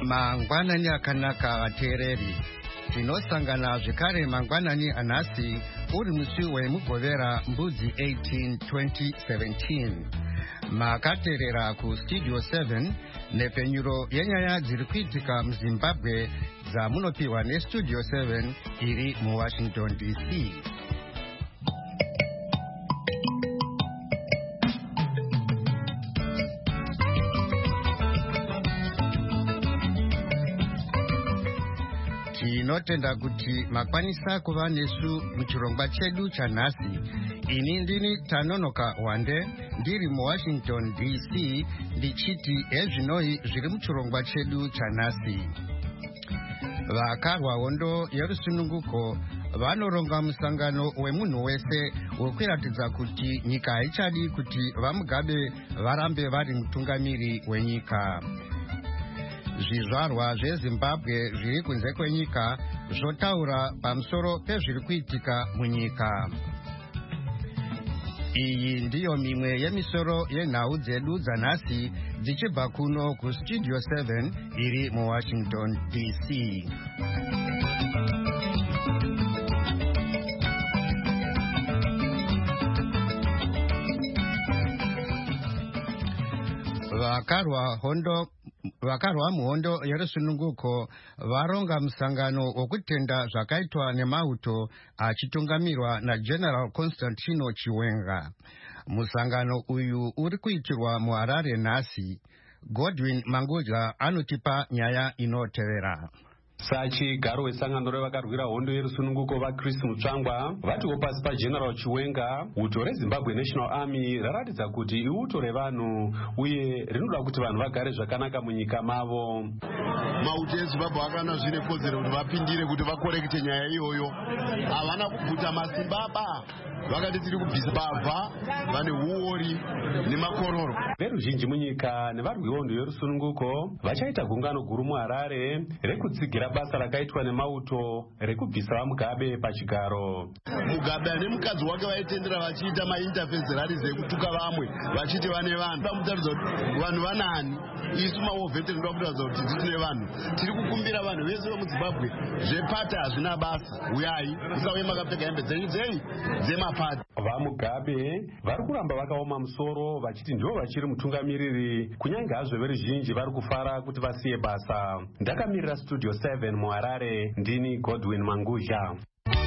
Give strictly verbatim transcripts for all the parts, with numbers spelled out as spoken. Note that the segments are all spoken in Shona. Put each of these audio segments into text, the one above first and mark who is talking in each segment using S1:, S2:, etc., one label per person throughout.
S1: Mangwanani akanaka vateereri, tinosangana zvekare mangwanani anhasi uri musi wemugovera mbudzi eighteen twenty seventeen. Makateerera kustudio seven nepfenyuro yenyaya dziri kuitika muzimbabwe dzamunopiwa nestudio seven iri muwashington D C. Tinotenda kuti makwanisa kuva nesu muchirongwa chedu chanhasi. Ini ndini Tanonoka Wande ndiri muWashington D C ndichiti ezvinoi zviri muchirongwa chedu chanhasi. Vakarwa hondo yerusununguko vanoronga musangano wemunhu wese wekuratidza kuti nyika haichadi kuti vamugabe varambe vari mutungamiri wenyika. Zvizvarwa zveZimbabwe zviri kunze kwenyika zvotaura pamusoro pezviri kuitika munyika. Iyi ndiyo mimwe yemisoro yenhau dzedu dzanhasi dzichibva kuno kustudio seven iri muWashington D C. Vakarwa hondo vakarwa muhondo yerusununguko varonga musangano wokutenda zvakaitwa nemauto achitungamirwa naGeneral Constantino Chiwenga. Musangano uyu uri kuitirwa muHarare nhasi. Godwin Manguja anotipa nyaya inotevera.
S2: Sachigaro wesangano revakarwira hondo yerusununguko vaChris Mutsvangwa vatiwo pasi paGeneral Chiwenga, uto reZimbabwe National Army raratidza kuti iuto revanhu uye rinoda kuti vanhu vagare zvakanaka munyika mavo.
S3: Mauto eZimbabwe akana zvine kodzero kuti vapindire kuti vakorekite nyaya iyoyo. Havana kubvuta masimbaba, vakati tiri kubvisa bavha, vane huori nemakororo.
S2: Veruzhinji munyika nevarwi hondo yerusununguko vachaita gungano guru muHarare rekutsigira basa rakaitwa nemauto rekubvisa vamugabe pachigaro.
S3: Mugabe ane mukadzi wake vaitendera vachiita mainterference rarize kutuka vamwe vachiti vane vanhu. Vamutaridza kuti vanhu vanani, isu maovheteri ndamutaridza kuti tine vanhu. Tiri kukumbira vanhu vese vemuZimbabwe zvepata hazvina basa. Uyai musauye makapfeka hembe dzenyu dzei dzemapati.
S2: Vamugabe vari kuramba vakaoma musoro vachiti ndivo vachiri mutungamiriri, kunyange hazvo veruzhinji vari kufara kuti vasiye basa. Ndakamirira studio seven muHarare, ndini Godwin Manguja.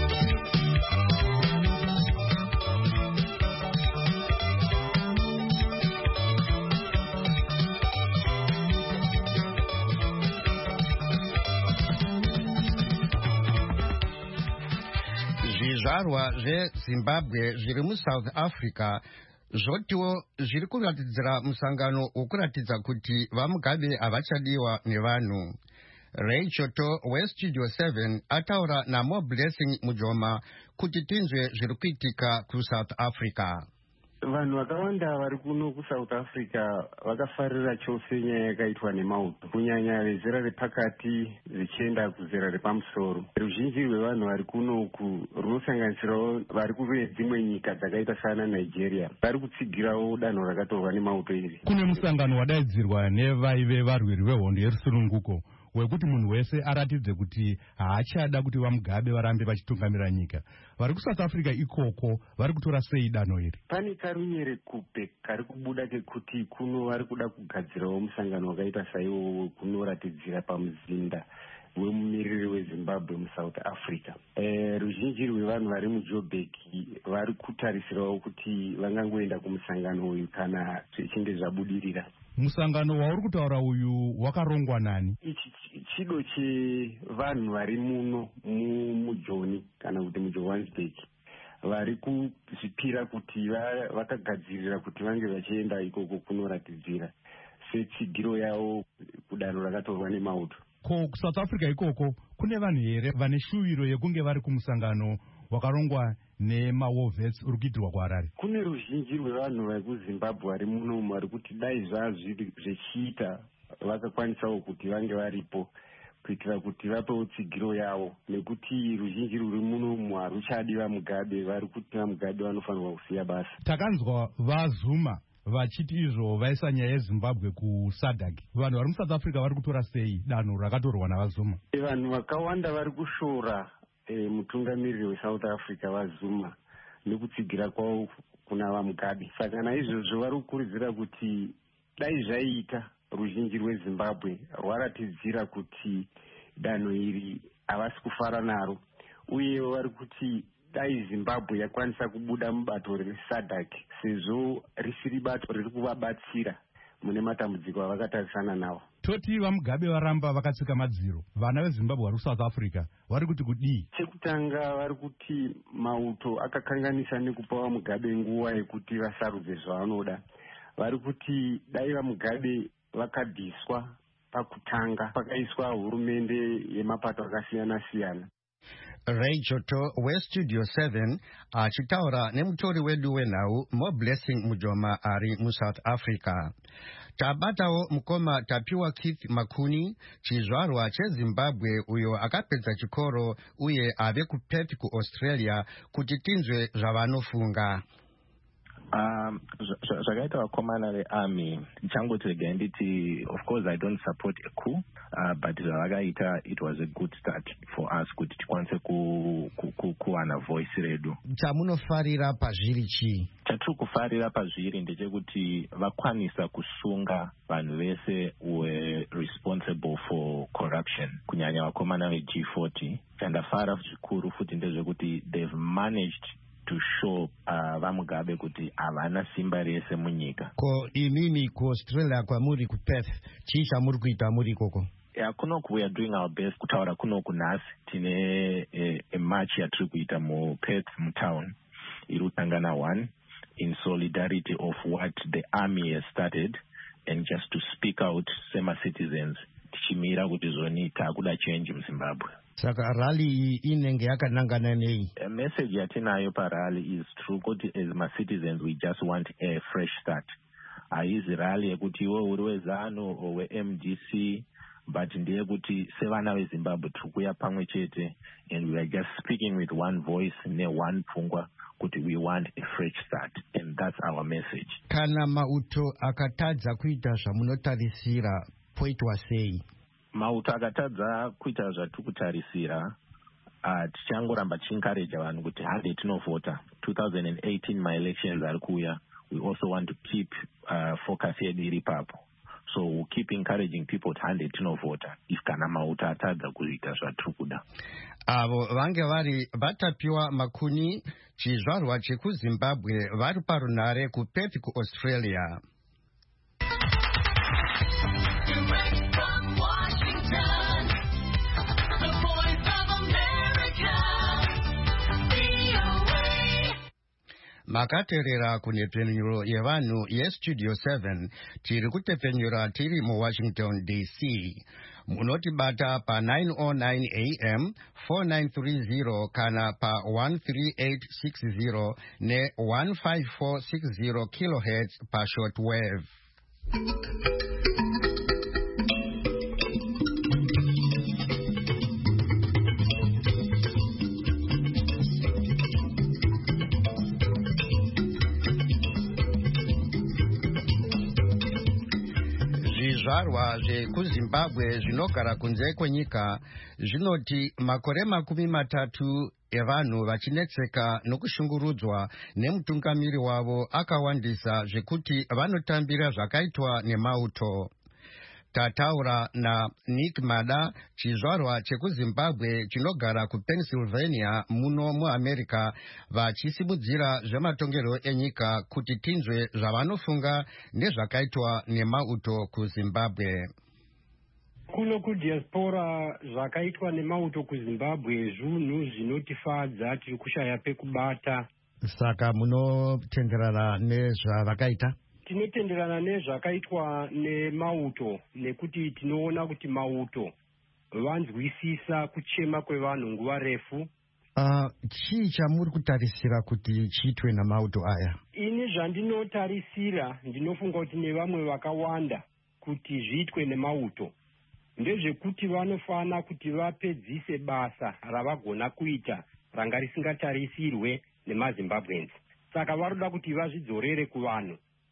S1: Zvizvarwa zveZimbabwe zviri muSouth Africa zvotiwo zviri kuratidzira musangano wokuratidza kuti vamugabe havachadiwa nevanhu. Ray Choto weStudio seven ataura naMo Blessing Mujoma kuti tinzwe zviri kuitika kuSouth Africa.
S4: Vanhu vakawanda vari kuno kuSouth Africa vakafarira chose nyaya yakaitwa nemauto, kunyanya vezera repakati zichienda kuzera repamusoro. Ruzhinji rwevanhu vari kunoku runosanganisirawo vari kune dzimwe nyika dzakaita sana Nigeria vari kutsigirawo danho rakatorwa nemauto iri.
S5: Kune musangano wadaidzirwa nevaive varwiri vehondo yerusununguko wekuti munhu wese aratidze kuti haachada kuti vamugabe varambe vachitungamira nyika. Vari kuSouth Africa ikoko vari kutora sei danho iri?
S4: Pane karunyere kupe kari kubuda kekuti kuno vari kuda kugadzirawo musangano wakaita saiwo kunoratidzira pamuzinda wemumiriri weZimbabwe muSouth Africa. E, ruzhinji rwevanhu vari muJoburg vari kutarisirawo kuti vangangoenda kumusangano uyu kana zvichinge zvabudirira.
S5: Musangano wauri kutaura uyu wakarongwa nani?
S4: Ichi chido chevanhu vari muno muJoni kana kuti muJohannesburg vari kuzvipira kuti vakagadzirira kuti vange vachienda ikoko kunoratidzira setsigiro yavo kudanho rakatorwa nemauto.
S5: Ko kuSouth Africa ikoko kune vanhu here vane shuwiro yekunge vari kumusangano wakarongwa nemawovhets uri kuitirwa kuHarare?
S4: Kune ruzhinji rwevanhu vari kuZimbabwe vari munomu vari kuti dai zvazviri zvechiita vakakwanisawo kuti vange varipo kuitira kuti vapewo tsigiro yavo, nekuti ruzhinji ruri munomu haruchadi vamugabe, vari kuti vamugabe vanofanirwa kusiya basa.
S5: Takanzwa vaZuma vachiti izvo vaisa nyaya yezimbabwe kusadc, vanhu vari musouth africa vari kutora sei danho rakatorwa navazuma?
S4: Vanhu vakawanda vari kushora e, mutungamiriri wesouth africa vazuma nekutsigira kwavo kuna vamugabe. Saka naizvozvo vari kukurudzira kuti dai zvaiita ruzhinji rwezimbabwe rwaratidzira kuti danho iri havasi kufara naro, uyewo vari kuti dai zimbabwe yakwanisa kubuda mubato resadc sezvo risiri bato riri kuvabatsira mune matambudziko avakatarisana nawo.
S5: Toti vamugabe varamba vakatsika madziro, vana vezimbabwe vari kusouth africa vari kuti kudii?
S4: Chekutanga vari kuti mauto akakanganisa nekupa vamugabe nguva yekuti vasarudze zvavanoda. Vari kuti dai vamugabe vakabviswa pakutanga pakaiswa hurumende yemapato akasiyana siyana.
S1: Ray Joto weStudio seven achitaura nemutori wedu wenhau More Blessing Mujoma ari muSouth Africa. Tabatawo mukoma Tapiwa Keith Makuni, chizvarwa cheZimbabwe uyo akapedza chikoro uye ave kuPerth kuAustralia kuti tinzwe zvavanofunga.
S6: Um, zvakaita vakomana vearmy ndichangoti regai nditi, of course I don't support a coup, uh, but zvavakaita it was a good start for us kuti tikwanise kuwana voice redu.
S1: Chamunofarira pazviri chii?
S6: Chatiri kufarira pazviri ndechekuti vakwanisa kusunga vanhu vese were responsible for corruption, kunyanya vakomana veG forty. Chandafara zvikuru futi ndezvekuti they've managed to show uh, vamugabe kuti havana simba rese munyika.
S1: Ko imimi ku Australia kwamuri ku Perth, chii chamuri kuita muri ikoko?
S6: Yeah, kunoku we are doing our best kutaura kunoku nhasi tine a, a march yatiri kuita mu Perth mutown iri kutangana one in solidarity of what the army has started and just to speak out sema citizens tichimira kuti zoni takuda change muZimbabwe.
S1: Saka rally iyi inenge yakanangana nei?
S6: A message yatinayo parally is true kuti as ma citizens we just want a fresh start. Haizi rally yekuti iwe uri weZanu or weM D C, but ndeye kuti sevana veZimbabwe tiri kuya pamwe chete and we are just speaking with one voice ne one pfungwa kuti we want a fresh start, and that's our message.
S1: Kana mauto akatadza kuita zvamunotarisira poitwa sei?
S6: Mauto akatadza kuita zvatiri kutarisira, uh, tichangoramba tichiencourage vanhu kuti hande tinovhota. twenty eighteen ma-elections ari kuuya. We also want to keep uh, focus yedu iri papo. So we'll keep encouraging people to hande tinovhota if kana mauto atadza kuita zvatiri kuda.
S1: Avo vange vari vatapiwa Makuni, chizvarwa chekuZimbabwe, vari parunare kuPerth kuAustralia. Makaterera kunepfenyuro yevanhu yeStudio seven, tiri kutepfenyura tiri muWashington D C. Munotibata pa nine oh nine A M, four nine three zero kana pa one three eight six zero ne one five four six zero kilohertz pa shortwave. Zvizvarwa zvekuZimbabwe zvinogara kunze kwenyika zvinoti makore makumi matatu evanhu vachinetseka nokushungurudzwa nemutungamiri wavo akawandisa zvekuti vanotambira zvakaitwa nemauto. Tataura na Nick Mada, chizvarwa chekuZimbabwe chinogara kuPennsylvania muno muAmerica, vachisimudzira zvematongero enyika kuti tinzwe zvavanofunga nezvakaitwa nemauto kuZimbabwe.
S7: Kuno kudiaspora zvakaitwa nemauto kuZimbabwe zvinhu zvinotifadza, tiri kushaya pekubata.
S1: Saka munotenderana nezvavakaita?
S7: Tinotenderana nezvakaitwa nemauto nekuti tinoona kuti mauto vanzwisisa kuchema kwevanhu nguva refu.
S1: Uh, chii chamuri kutarisira kuti chiitwe namauto aya?
S7: Ini zvandinotarisira ndinofunga kuti nevamwe vakawanda kuti zviitwe nemauto ndezvekuti vanofana kuti vapedzise basa ravagona kuita ranga risingatarisirwe nemaZimbabweans. Saka varoda kuti vazvidzorere kuvanhu.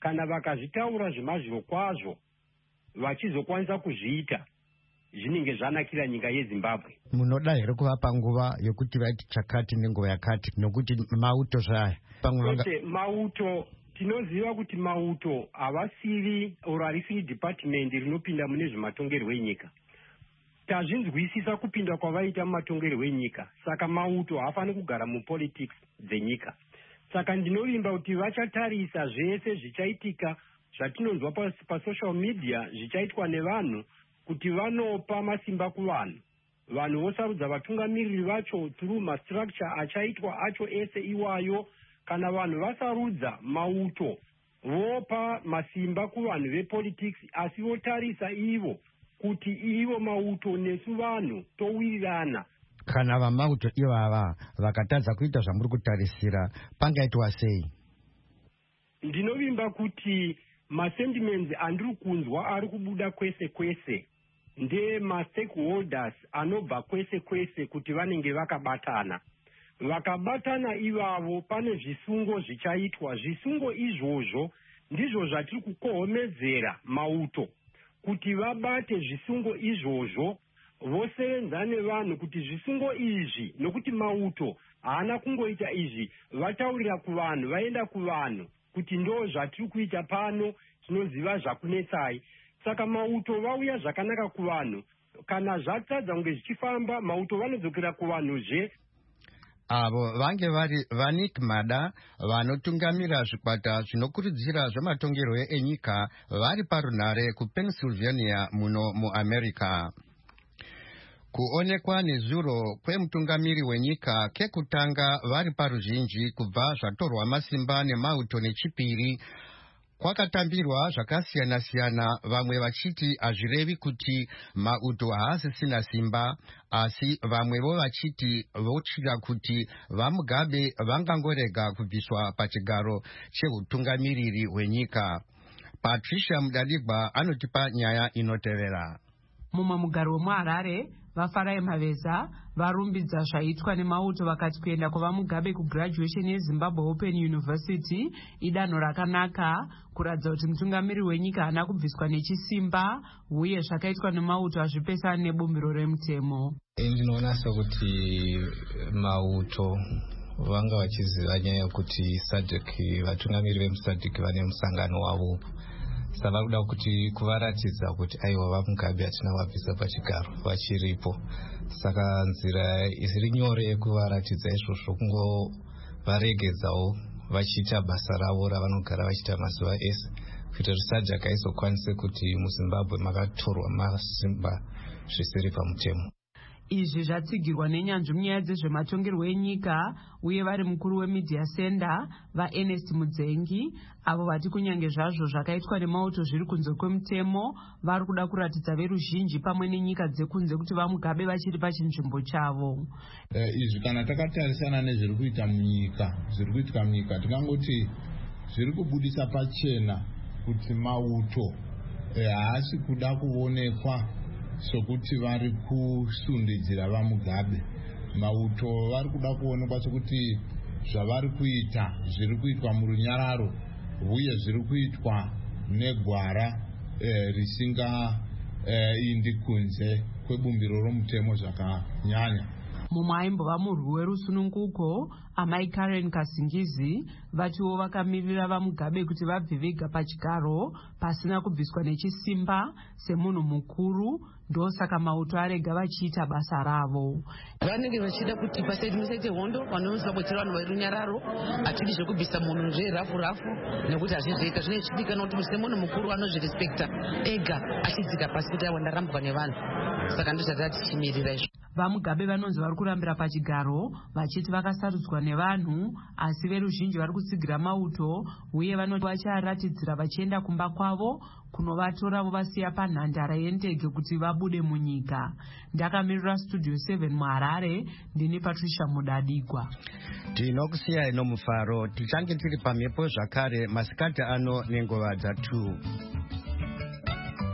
S7: kana vakazvitaura zvemazviro kwazvo vachizokwanisa kuzviita zvinenge zvanakira nyika yeZimbabwe.
S1: Munoda here kuvapa nguva yekuti vaiti chakati nenguva yakati nokuti mauto zvaya
S7: kwete mauto tinoziva kuti mauto havasiri oro harisiri department rinopinda mune zvematongerwo enyika. Tazvinzwisisa kupinda kwavaita mumatongerwo enyika, saka mauto haafani kugara mupolitics dzenyika. Saka ndinovimba kuti vachatarisa zvese zvichaitika zvatinonzwa pasocial media zvichaitwa nevanhu kuti vanopa masimba kuvanhu. Vanhu vosarudza vatungamiriri vacho through mastructure achaitwa acho ese iwayo. Kana vanhu vasarudza mauto vopa masimba kuvanhu vepolitics, asi votarisa ivo kuti ivo mauto nesu vanhu towirirana.
S1: Kana vamauto ivava vakatadza kuita zvamuri kutarisira pangaitwa sei?
S7: Ndinovimba kuti masentiments andiri kunzwa ari kubuda kwese kwese nde ma-stakeholders anobva kwese kwese kuti vanenge vakabatana. Vakabatana ivavo pane zvisungo zvichaitwa. Zvisungo izvozvo ndizvo zvatiri kukohomedzera mauto kuti vabate zvisungo izvozvo vosevenza nevanhu kuti zvisungo izvi, nokuti mauto haana kungoita izvi, vataurira kuvanhu, vaenda kuvanhu kuti ndo zvatiri kuita pano, tinoziva zvakunetsai. Saka mauto vauya zvakanaka kuvanhu, kana zvatadza kunge zvichifamba mauto vanodzokera kuvanhuzve.
S1: Avo vange vari Vanik Mada vanotungamira zvikwata zvinokurudzira zvematongerwo enyika vari parunhare kuPennsylvania muno muAmerica. Kuonekwa nezuro kwemutungamiri wenyika kekutanga vari paruzhinji kubva zvatorwa masimba nemauto nechipiri kwakatambirwa zvakasiyana-siyana, vamwe vachiti hazvirevi kuti mauto haasisina simba, asi vamwevo vachiti vochida kuti vaMugabe vangangorega kubviswa pachigaro cheutungamiriri hwenyika. Patricia Mudadigwa anotipa nyaya inotevera.
S8: Mumwe mugaro wemuHarare vaFarai Maveza varumbidza zvaitwa nemauto vakati kuenda kwavaMugabe kugraduation yeZimbabwe Open University idanho rakanaka kuratidza kuti mutungamiri wenyika haana kubviswa nechisimba uye zvakaitwa nemauto hazvipesani nebumbiro remutemo.
S9: Ndinoona sokuti mauto vanga vachiziva nyaya yokuti SADC vatungamiri vemuSADC vane musangano wavo, saka vari kuda kuti kuvaratidza kuti aiwa vaMugabe hatina vabvisa pachigaro vachiripo. Saka nzira isiri nyore yekuvaratidza izvozvo kungovaregedzawo vachiita basa ravo ravanogara vachiita mazuva ese kuita kuti SADC aizokwanise kuti muZimbabwe makatorwa masimba zvisiri pamutemo.
S8: Izvi zvatsigirwa nenyanzvi munyaya dzezvematongerwo enyika uye vari mukuru wemedia center vaErnest Mudzengi, avo vati kunyange zvazvo zvakaitwa nemauto zviri kunze kwemutemo vari kuda kuratidza veruzhinji pamwe nenyika dzekunze kuti vaMugabe vachiri pachinzvimbo chavo.
S10: Eh, izvi kana takatarisana nezviri kuita munyika, zviri kuitika munyika, tikangoti zviri kubudisa pachena kuti mauto haasi eh, kuda kuonekwa sokuti vari kusundidzira vaMugabe. Mauto vari kuda kuonekwa sokuti zvavari kuita zviri kuitwa murunyararo uye zviri kuitwa negwara eh, risinga eh, indi kunze kwebumbiro romutemo zvakanyanya.
S8: Mumwe aimbova murwi werusununguko amai Karen Kasingizi vatiwo vakamirira vaMugabe kuti vabve vega pachigaro pasina kubviswa nechisimba semunhu mukuru, ndosaka mauto arega vachiita basa ravo.
S11: Vanenge vachida kuti basa iri musaite hondo, vanozvabotera vanhu verunyararo, hatidi zvekubvisa munhu zverafu rafu nekuti hazvizoita zvinochidikanwa kuti semunhu mukuru anozvirespekta ega achidzika pasi kuti aiwa ndarambwa nevanhu. Saka ndozvatati tichimirira izvo.
S8: VaMugabe vanonzi vari kurambira pachigaro vachiti vakasarudzwa nevanhu, asi veruzhinji vari kutsigira mauto uye vanoti vacharatidzira vachienda kumba kwavo kunovatora vovasiya panhandara yendege kuti vabude munyika. Ndakamirira studio seven muHarare, ndini Patricia Mudadigwa.
S1: Tinokusiyai nomufaro, tichange tiri pamhepo zvakare masikati ano nenguva dzatu.